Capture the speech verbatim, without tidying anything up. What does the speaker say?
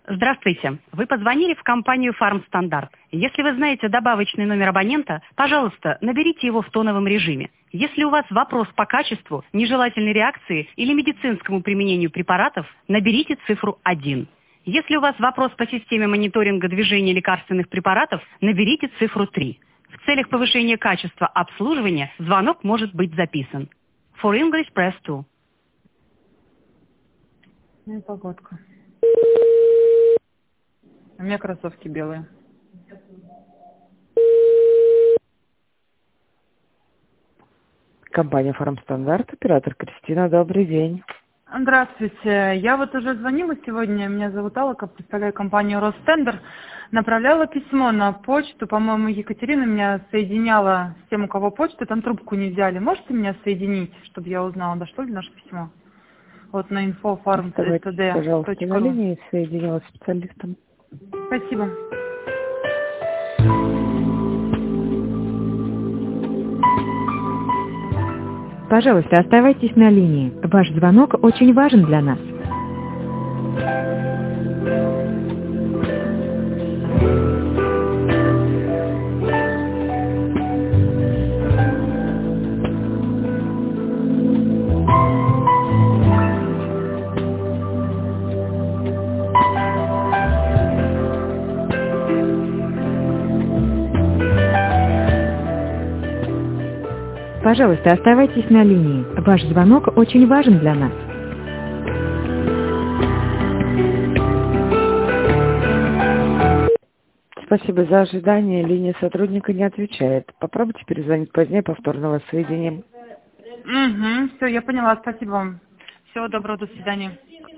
Здравствуйте. Вы позвонили в компанию «Фармстандарт». Если вы знаете добавочный номер абонента, пожалуйста, наберите его в тоновом режиме. Если у вас вопрос по качеству, нежелательной реакции или медицинскому применению препаратов, наберите цифру один. Если у вас вопрос по системе мониторинга движения лекарственных препаратов, наберите цифру три. В целях повышения качества обслуживания звонок может быть записан. For English, press two. Ну и погодка. У меня кроссовки белые. Компания «Фармстандарт», оператор Кристина, добрый день. Здравствуйте. Я вот уже звонила сегодня, меня зовут Алла, представляю компанию «Ростендер». Направляла письмо на почту, по-моему, Екатерина меня соединяла с тем, у кого почту, там трубку не взяли. Можете меня соединить, чтобы я узнала, дошло ли наше письмо? Вот на инфо фарм точка эс тэ дэ. Пожалуйста, на линии соединила с специалистом. Спасибо. Пожалуйста, оставайтесь на линии. Ваш звонок очень важен для нас. Пожалуйста, оставайтесь на линии. Ваш звонок очень важен для нас. Спасибо за ожидание. Линия сотрудника не отвечает. Попробуйте перезвонить позднее, повторно вас соединим. Угу, все, я поняла. Спасибо вам. Всего доброго, до свидания.